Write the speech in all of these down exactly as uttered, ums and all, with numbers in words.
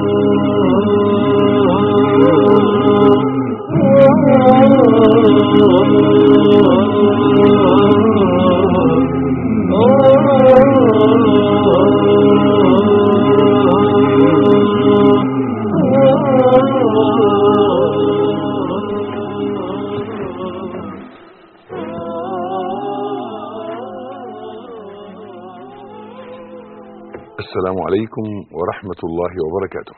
السلام عليكم ورحمة الله وبركاته.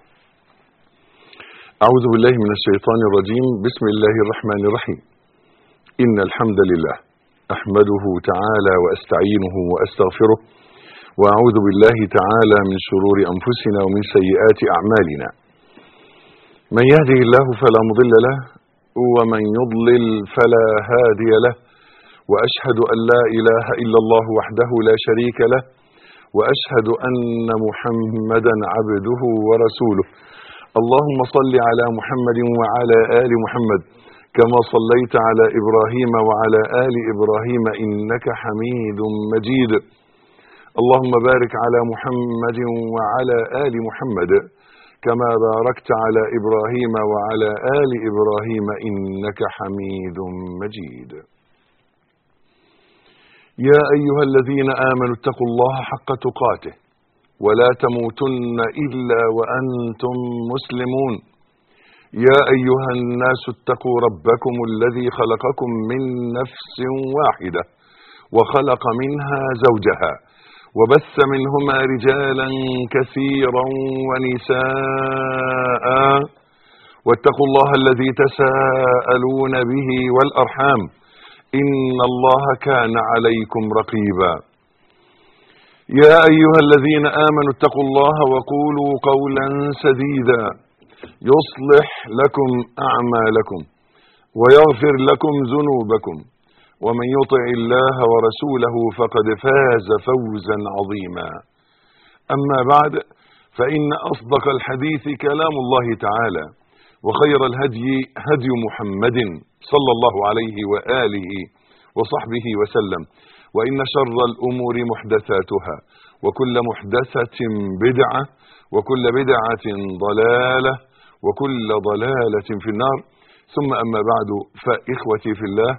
أعوذ بالله من الشيطان الرجيم. بسم الله الرحمن الرحيم. إن الحمد لله أحمده تعالى وأستعينه وأستغفره، وأعوذ بالله تعالى من شرور أنفسنا ومن سيئات أعمالنا. من يهده الله فلا مضل له، ومن يضلل فلا هادي له، وأشهد أن لا إله إلا الله وحده لا شريك له، وأشهد أن محمدا عبده ورسوله. اللهم صل على محمد وعلى آل محمد كما صليت على إبراهيم وعلى آل إبراهيم إنك حميد مجيد. اللهم بارك على محمد وعلى آل محمد كما باركت على إبراهيم وعلى آل إبراهيم إنك حميد مجيد. يا أيها الذين آمنوا اتقوا الله حق تقاته ولا تموتن إلا وأنتم مسلمون. يا أيها الناس اتقوا ربكم الذي خلقكم من نفس واحدة وخلق منها زوجها وبث منهما رجالا كثيرا ونساء، واتقوا الله الذي تساءلون به والأرحام إن الله كان عليكم رقيبا. يا أيها الذين آمنوا اتقوا الله وقولوا قولا سديدا يصلح لكم أعمالكم ويغفر لكم ذنوبكم، ومن يطع الله ورسوله فقد فاز فوزا عظيما. أما بعد، فإن أصدق الحديث كلام الله تعالى، وخير الهدي هدي محمد صلى الله عليه وآله وصحبه وسلم، وإن شر الأمور محدثاتها، وكل محدثة بدعة، وكل بدعة ضلالة، وكل ضلالة في النار. ثم أما بعد، فإخوتي في الله،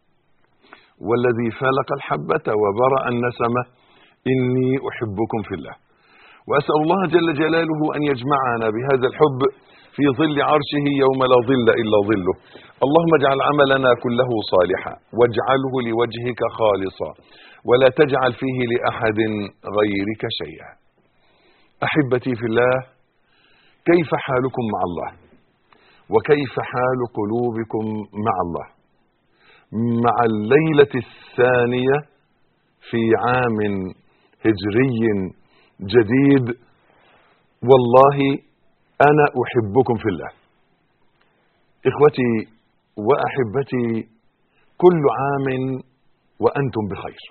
والذي فلق الحبة وبرأ النسمة، إني أحبكم في الله، وأسأل الله جل جلاله أن يجمعنا بهذا الحب في ظل عرشه يوم لا ظل إلا ظله. اللهم اجعل عملنا كله صالحا، واجعله لوجهك خالصا، ولا تجعل فيه لأحد غيرك شيئا. أحبتي في الله، كيف حالكم مع الله؟ وكيف حال قلوبكم مع الله مع الليلة الثانية في عام هجري جديد؟ والله أنا أحبكم في الله. إخوتي وأحبتي، كل عام وأنتم بخير.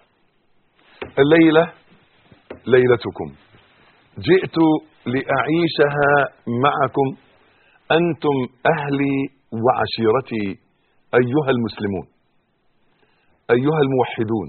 الليلة ليلتكم، جئت لأعيشها معكم، أنتم أهلي وعشيرتي، أيها المسلمون، أيها الموحدون،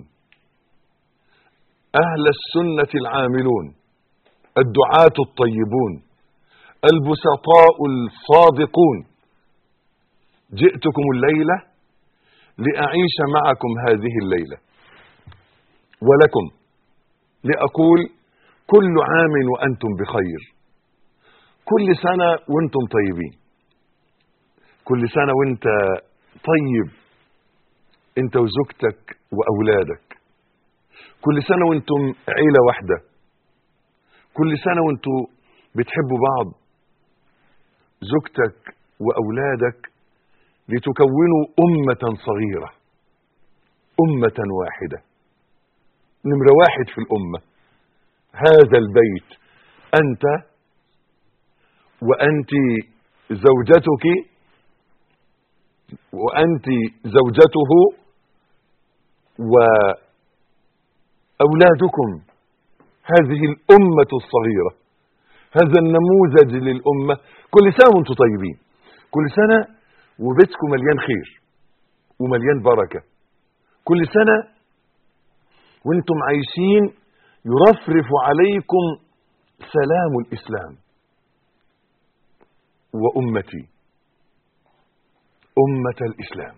أهل السنة العاملون، الدعاة الطيبون، البسطاء الصادقون. جئتكم الليلة لأعيش معكم هذه الليلة، ولكم لأقول كل عام وأنتم بخير، كل سنة وأنتم طيبين، كل سنة وأنت طيب أنت وزوجتك وأولادك، كل سنة وأنتم عيلة واحدة، كل سنة وأنتم بتحبوا بعض، زوجتك وأولادك، لتكونوا أمة صغيرة، أمة واحدة، نمرة واحد في الأمة هذا البيت، أنت وأنت زوجتك وأنت زوجته وأولادكم، هذه الأمة الصغيرة، هذا النموذج للأمة. كل سنة وانتم طيبين، كل سنة وبيتكم مليان خير ومليان بركة، كل سنة وانتم عايشين يرفرف عليكم سلام الإسلام، وأمتي أمة الإسلام،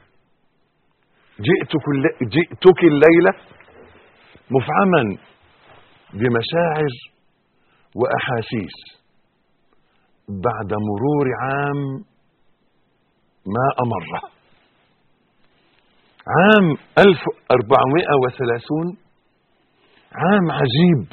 جئتك, جئتك الليلة مفعما بمشاعر وأحاسيس بعد مرور عام ما أمره، عام ألف وأربعمائة وثلاثين، عام عجيب،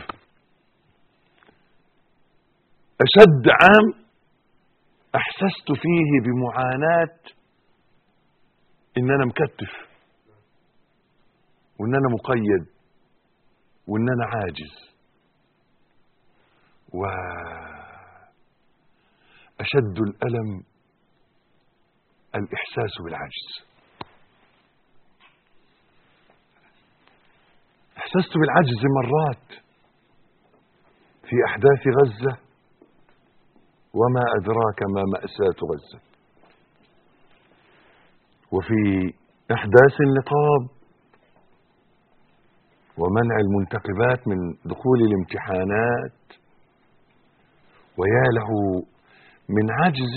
أشد عام أحسست فيه بمعاناة إن أنا مكتف، وإن أنا مقيد، وإن أنا عاجز، وأشد الألم الإحساس بالعجز. احسست بالعجز مرات في أحداث غزة، وما أدراك ما مأساة غزة، وفي أحداث النقاب ومنع المنتقبات من دخول الامتحانات، ويا له من عجز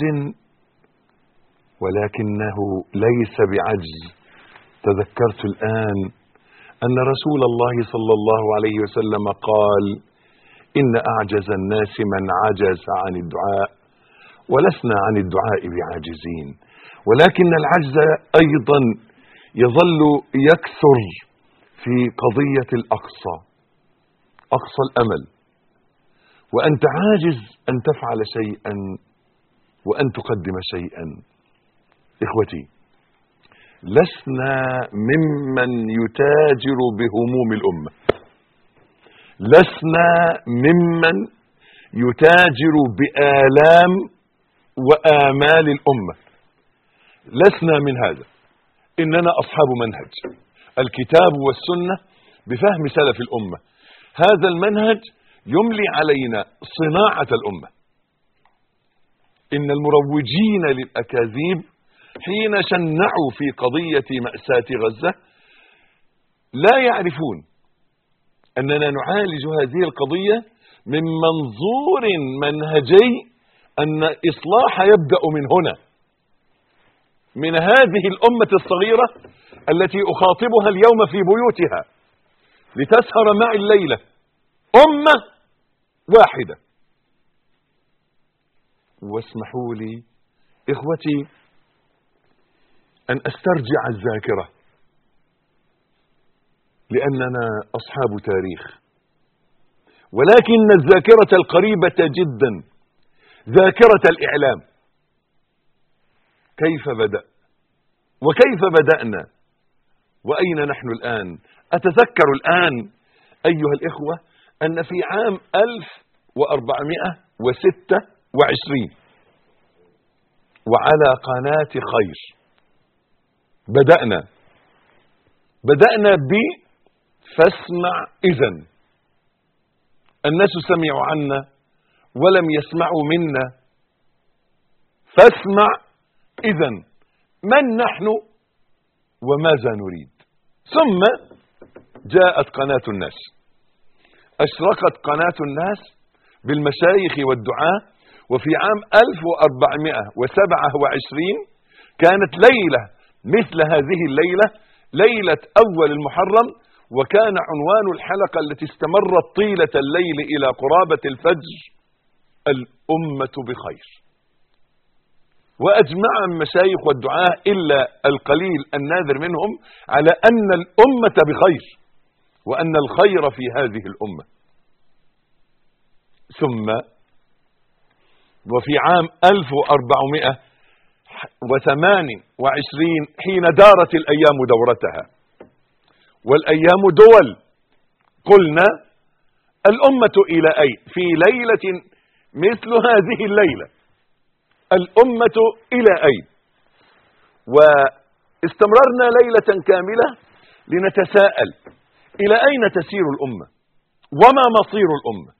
ولكنه ليس بعجز. تذكرت الآن أن رسول الله صلى الله عليه وسلم قال: إن أعجز الناس من عجز عن الدعاء، ولسنا عن الدعاء بعاجزين، ولكن العجز أيضا يظل يكثر في قضية الأقصى، أقصى الأمل، وأنت عاجز أن تفعل شيئا وأن تقدم شيئا. إخوتي، لسنا ممن يتاجر بهموم الأمة، لسنا ممن يتاجر بآلام وآمال الأمة، لسنا من هذا. إننا أصحاب منهج الكتاب والسنة بفهم سلف الأمة. هذا المنهج يملي علينا صناعة الأمة. إن المروجين للأكاذيب حين شنعوا في قضية مأساة غزة لا يعرفون أننا نعالج هذه القضية من منظور منهجي، أن إصلاح يبدأ من هنا، من هذه الأمة الصغيرة التي أخاطبها اليوم في بيوتها لتسهر معي الليلة، أمة واحدة. واسمحوا لي إخوتي أن أسترجع الذاكرة، لأننا أصحاب تاريخ، ولكن الذاكرة القريبة جدا ذاكرة الإعلام. كيف بدأ وكيف بدأنا وأين نحن الآن؟ أتذكر الآن أيها الإخوة أن في عام ألف وأربعمائة وستة وعشرين وعلى قناة خير بدأنا بدأنا ب فاسمع إذن. الناس سمعوا عنا ولم يسمعوا منا، فاسمع إذن من نحن وماذا نريد. ثم جاءت قناة الناس، أشرقت قناة الناس بالمشايخ والدعاة. وفي عام ألف وأربعمائة وسبعة وعشرين كانت ليلة مثل هذه الليلة، ليلة أول المحرم، وكان عنوان الحلقة التي استمرت طيلة الليل إلى قرابة الفجر: الأمة بخير. وأجمع المشايخ والدعاة إلا القليل النادر منهم على أن الأمة بخير، وأن الخير في هذه الأمة. ثم وفي عام ألف وأربعمائة وثمانية وعشرين حين دارت الأيام دورتها والأيام دول، قلنا الأمة إلى أين في ليلة مثل هذه الليلة؟ الأمة إلى أين؟ واستمررنا ليلة كاملة لنتساءل إلى أين تسير الأمة وما مصير الأمة.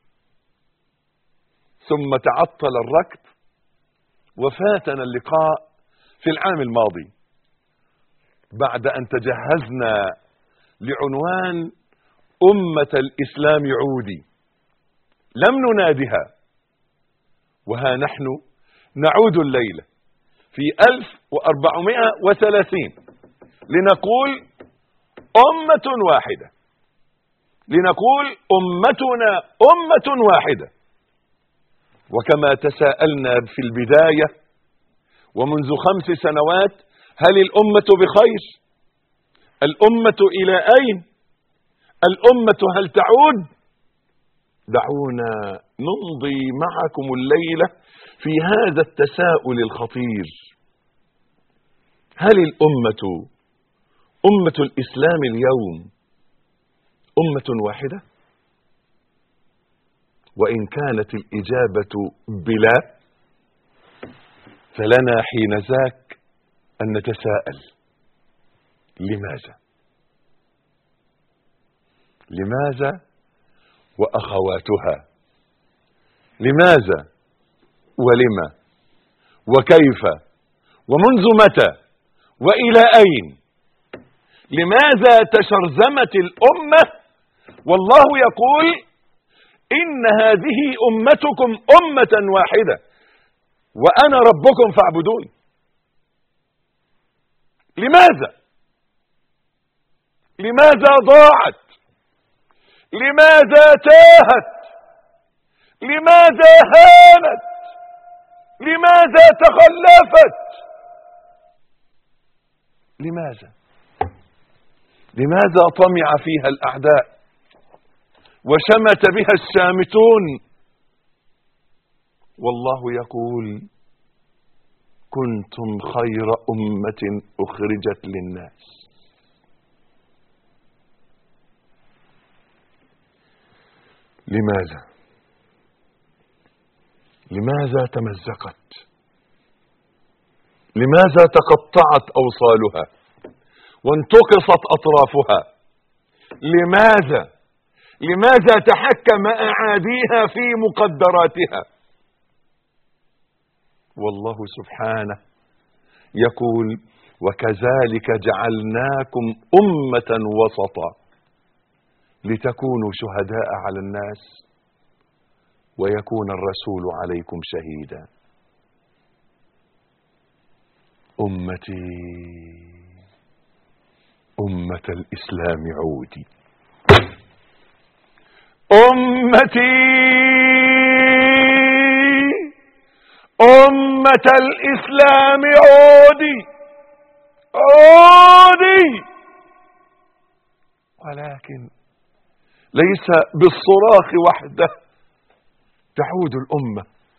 ثم تعطل الركب وفاتنا اللقاء في العام الماضي بعد أن تجهزنا لعنوان أمة الإسلام عودي. لم ننادها، وها نحن نعود الليلة في ألف وأربعمائة وثلاثين لنقول أمة واحدة، لنقول أمتنا أمة واحدة. وكما تساءلنا في البداية ومنذ خمس سنوات، هل الأمة بخير؟ الأمة إلى أين؟ الأمة هل تعود؟ دعونا نمضي معكم الليلة في هذا التساؤل الخطير. هل الأمة أمة الإسلام اليوم أمة واحدة؟ وإن كانت الإجابة بلا، فلنا حين ذاك أن نتساءل لماذا؟ لماذا وأخواتها؟ لماذا ولما وكيف ومنذ متى وإلى أين؟ لماذا تشرذمت الأمة والله يقول إن هذه أمتكم أمة واحدة وأنا ربكم فاعبدون؟ لماذا؟ لماذا ضاعت؟ لماذا تاهت؟ لماذا هانت؟ لماذا تخلفت؟ لماذا؟ لماذا طمع فيها الأعداء وشمت بها الشامتون؟ والله يقول كنتم خير أمة أخرجت للناس. لماذا؟ لماذا تمزقت؟ لماذا تقطعت أوصالها وانتقصت أطرافها؟ لماذا؟ لماذا تحكم أعاديها في مقدراتها؟ والله سبحانه يقول وكذلك جعلناكم أمة وسطا لتكونوا شهداء على الناس ويكون الرسول عليكم شهيدا. أمتي أمة الإسلام عودي، أمتي أمة الإسلام عودي عودي. ولكن ليس بالصراخ وحده تعود الأمة،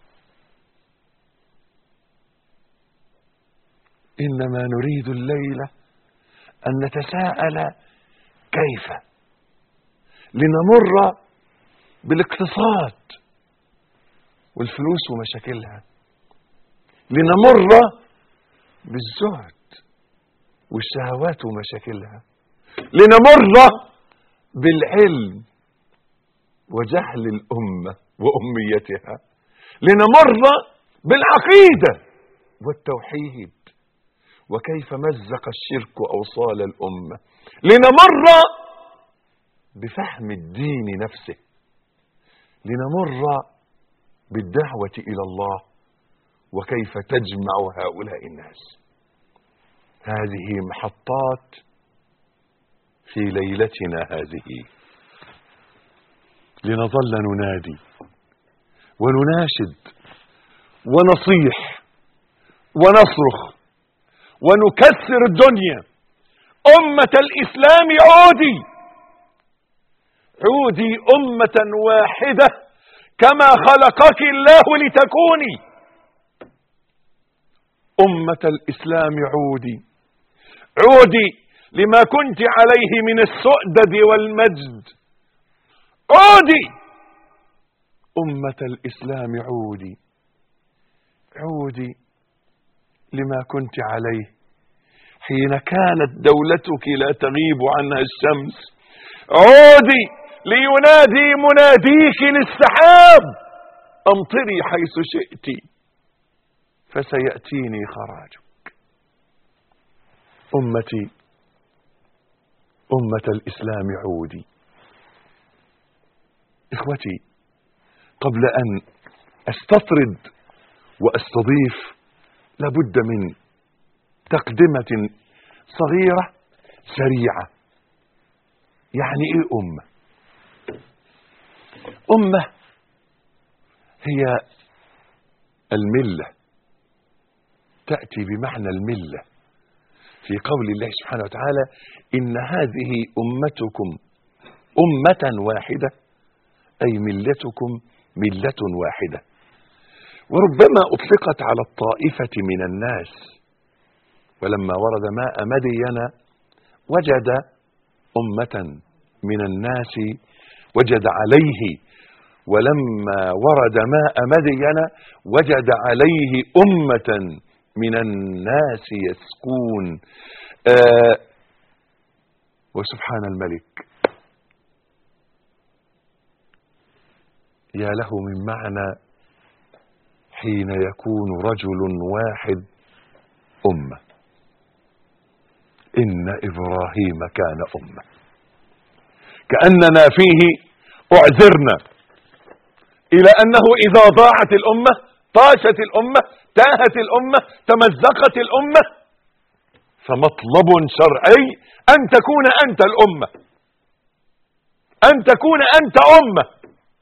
إنما نريد الليلة أن نتساءل كيف لنمر بالاقتصاد والفلوس ومشاكلها، لنمر بالزهد والشهوات ومشاكلها، لنمر بالعلم وجهل الأمة وأميتها، لنمر بالعقيدة والتوحيد وكيف مزق الشرك أوصال الأمة، لنمر بفهم الدين نفسه، لنمر بالدعوة إلى الله وكيف تجمع هؤلاء الناس. هذه محطات في ليلتنا هذه، لنظل ننادي ونناشد ونصيح ونصرخ ونكسر الدنيا. أمة الإسلام عودي عودي أمة واحدة كما خلقك الله لتكوني. أمة الإسلام عودي عودي لما كنت عليه من السؤدد والمجد. عودي أمة الإسلام عودي عودي لما كنت عليه حين كانت دولتك لا تغيب عنها الشمس. عودي لينادي مناديك للسحاب أمطري حيث شئت فسيأتيني خراجك. أمتي أمة الإسلام عودي. إخوتي، قبل أن أستطرد وأستضيف لابد من تقدمة صغيرة سريعة. يعني إيه أمة؟ أمة هي الملة، تأتي بمعنى الملة في قول الله سبحانه وتعالى: إن هذه أمتكم أمة واحدة، أي ملتكم ملة واحدة. وربما أطلقت على الطائفة من الناس، ولما ورد ماء مدين وجد أمة من الناس وجد عليه، ولما ورد ماء مدين وجد عليه أمة من الناس يسكون. آه وسبحان الملك، يا له من معنى حين يكون رجل واحد أمة. إن إبراهيم كان أمة، كأننا فيه أعذرنا إلى أنه إذا ضاعت الأمة، طاشت الأمة، تاهت الأمة، تمزقت الأمة، فمطلب شرعي أن تكون أنت الأمة، أن تكون أنت أمة.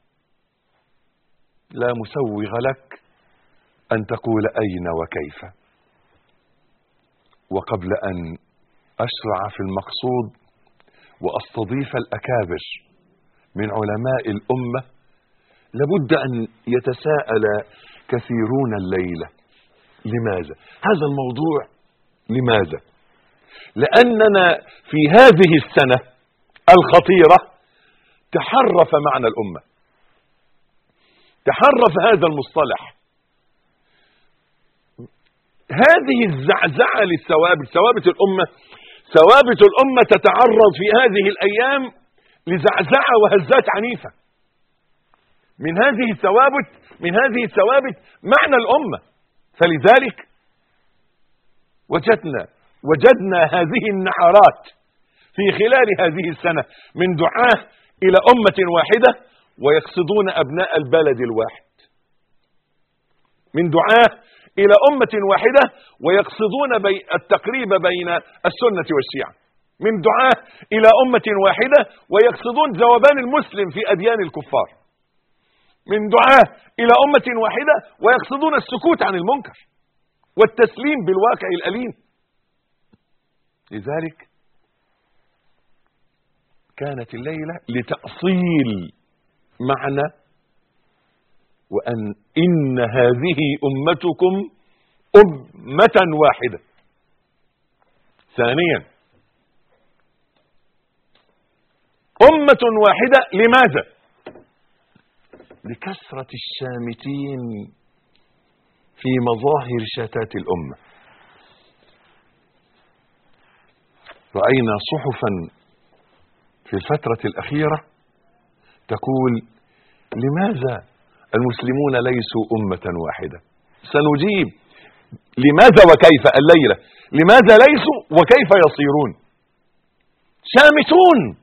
لا مسوغ لك أن تقول أين وكيف. وقبل أن أشرع في المقصود وأستضيف الأكابر من علماء الأمة، لابد أن يتساءل كثيرون الليلة: لماذا هذا الموضوع؟ لماذا؟ لأننا في هذه السنة الخطيرة تحرف معنى الأمة، تحرف هذا المصطلح. هذه الزعزعة للثوابت، ثوابت الأمة، ثوابت الأمة تتعرض في هذه الأيام لزعزعة وهزات عنيفة. من هذه الثوابت من هذه الثوابت معنى الأمة. فلذلك وجدنا وجدنا هذه النعرات في خلال هذه السنة من دعاة إلى أمة واحدة ويقصدون أبناء البلد الواحد، من دعاة إلى أمة واحدة ويقصدون بي التقريب بين السنة والشيعة، من دعاة إلى أمة واحدة ويقصدون ذوبان المسلم في أديان الكفار، من دعاة إلى أمة واحدة ويقصدون السكوت عن المنكر والتسليم بالواقع الأليم. لذلك كانت الليلة لتأصيل معنى وأن إن هذه أمتكم أمة واحدة. ثانيا، أمة واحدة لماذا؟ لكثرة الشامتين في مظاهر شتات الأمة. رأينا صحفا في الفترة الأخيرة تقول: لماذا المسلمون ليسوا أمة واحدة؟ سنجيب لماذا وكيف الليلة. لماذا ليسوا وكيف يصيرون؟ شامتون،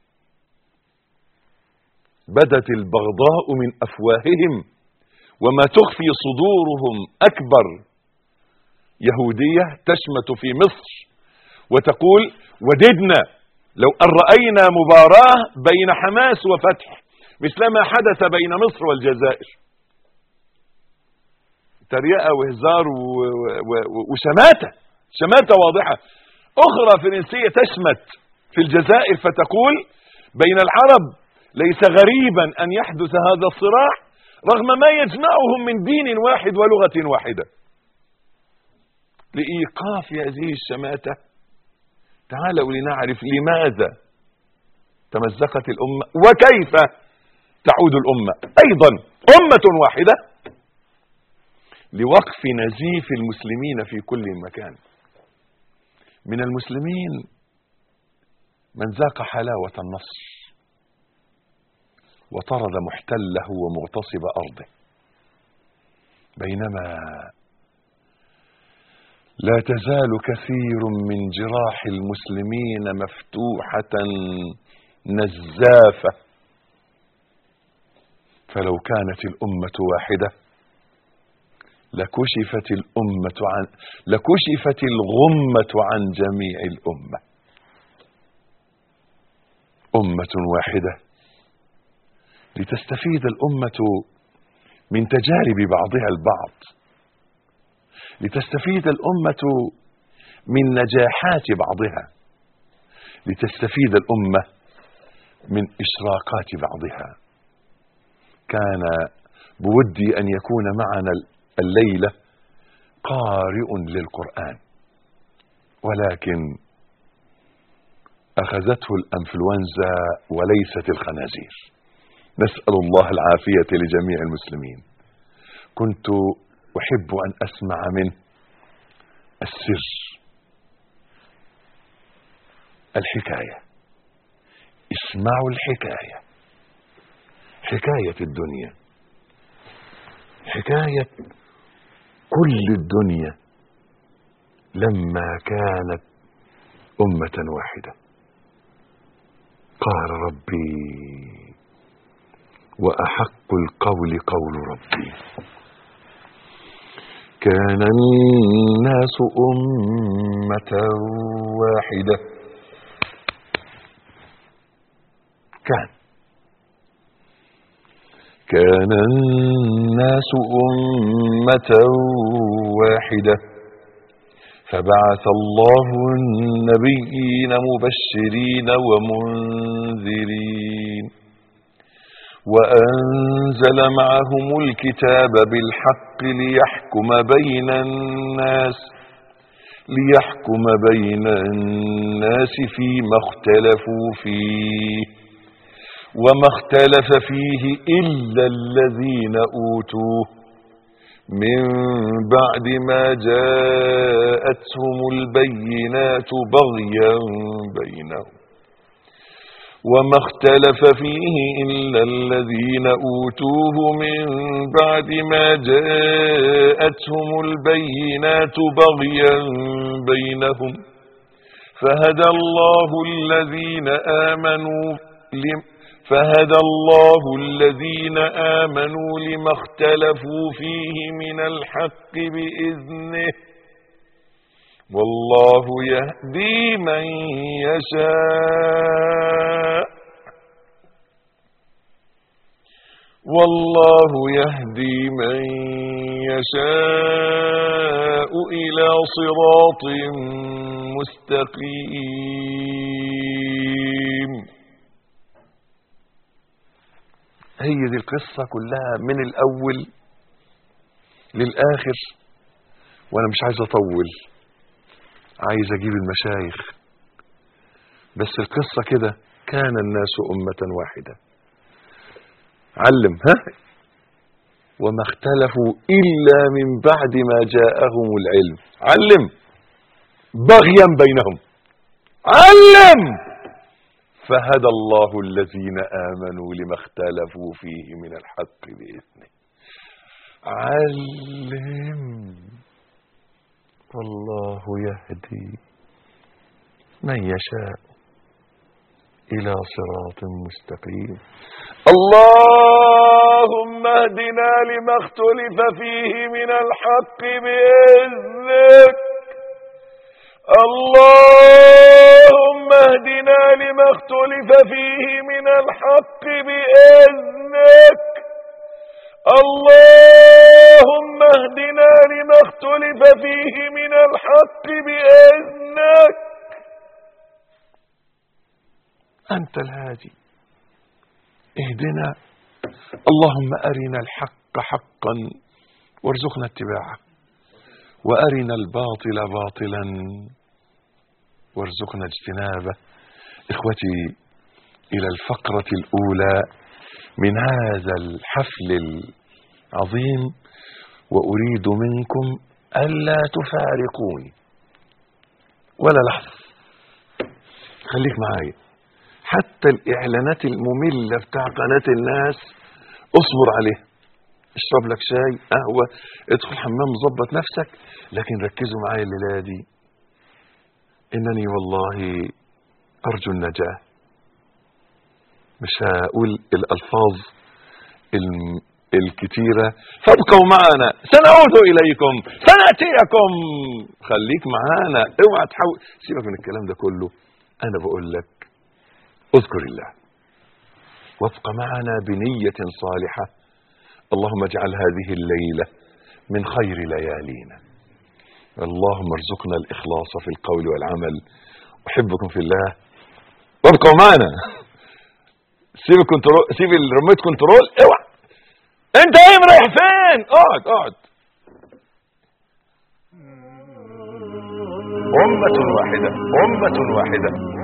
بدت البغضاء من أفواههم وما تخفي صدورهم أكبر. يهودية تشمت في مصر وتقول: وددنا لو أن رأينا مباراة بين حماس وفتح مثلما حدث بين مصر والجزائر. تريقة وهزار وشماتة، شماتة واضحة. أخرى فرنسية تشمت في الجزائر فتقول: بين العرب ليس غريبا أن يحدث هذا الصراع رغم ما يجمعهم من دين واحد ولغة واحدة. لإيقاف هذه الشماتة تعالوا لنعرف لماذا تمزقت الأمة وكيف تعود الأمة أيضا أمة واحدة لوقف نزيف المسلمين في كل مكان. من المسلمين من ذاق حلاوة النصر وطرد محتله ومغتصب أرضه، بينما لا تزال كثير من جراح المسلمين مفتوحة نزافة. فلو كانت الأمة واحدة لكشفت الأمة عن لكشفت الغمة عن جميع الأمة. أمة واحدة لتستفيد الأمة من تجارب بعضها البعض، لتستفيد الأمة من نجاحات بعضها، لتستفيد الأمة من إشراقات بعضها. كان بودي أن يكون معنا الليلة قارئ للقرآن، ولكن أخذته الأنفلونزا وليست الخنازير. نسأل الله العافية لجميع المسلمين. كنت أحب أن أسمع منه السر، الحكاية. اسمعوا الحكاية، حكاية الدنيا، حكاية كل الدنيا لما كانت أمة واحدة. قال ربي وأحق القول قول ربي كان الناس أمة واحدة. كان كان الناس أمة واحدة فبعث الله النبيين مبشرين ومنذرين وأنزل معهم الكتاب بالحق ليحكم بين الناس ليحكم بين الناس فيما اختلفوا فيه وما اختلف فيه إلا الذين أوتوه من بعد ما جاءتهم البينات بغيا بينهم وما اختلف فيه إلا الذين أوتوه من بعد ما جاءتهم البينات بغيا بينهم فهدى الله الذين آمنوا لم فهدى الله الذين آمنوا لما اختلفوا فيه من الحق بإذنه والله يهدي من يشاء والله يهدي من يشاء إلى صراط مستقيم. هي دي القصة كلها من الأول للآخر، وأنا مش عايز أطول، عايز أجيب المشايخ، بس القصة كده. كان الناس أمة واحدة، علم ها وما اختلفوا إلا من بعد ما جاءهم العلم، علم بغيا بينهم، علم فهدى الله الذين آمنوا لما اختلفوا فيه من الحق بإذنه، علم والله يهدي من يشاء إلى صراط مستقيم. اللهم اهدنا لما اختلف فيه من الحق بإذنك، اللهم اهدنا لما اختلف فيه من الحق بإذنك، اللهم اهدنا لما اختلف فيه من الحق بإذنك، أنت الهادي اهدنا. اللهم أرنا الحق حقا وارزقنا اتباعه، وأرنا الباطل باطلا وارزقنا اجتنابه. إخوتي، إلى الفقرة الأولى من هذا الحفل العظيم، وأريد منكم ألا تفارقوني ولا لحظة، خليك معايا. حتى الإعلانات المملة بتاع قناة الناس اصبر عليها، اشرب لك شاي قهوة، ادخل حمام، ظبط نفسك، لكن ركزوا معايا الليلة دي. إنني والله أرجو النجاة. مش هقول الألفاظ الكتيرة. فابقوا معنا سنعود إليكم سنأتيكم. خليك معانا، اوعى تحاول، سيبك من الكلام ده كله. أنا بقول لك اذكر الله وابق معنا بنية صالحة. اللهم اجعل هذه الليلة من خير ليالينا. اللهم ارزقنا الإخلاص في القول والعمل. أحبكم في الله وابقوا معنا. سيب الكنترول، سيب الريموت كنترول، اوعى. انت ايه رايح فين؟ اقعد اقعد. أمة واحدة أمة واحدة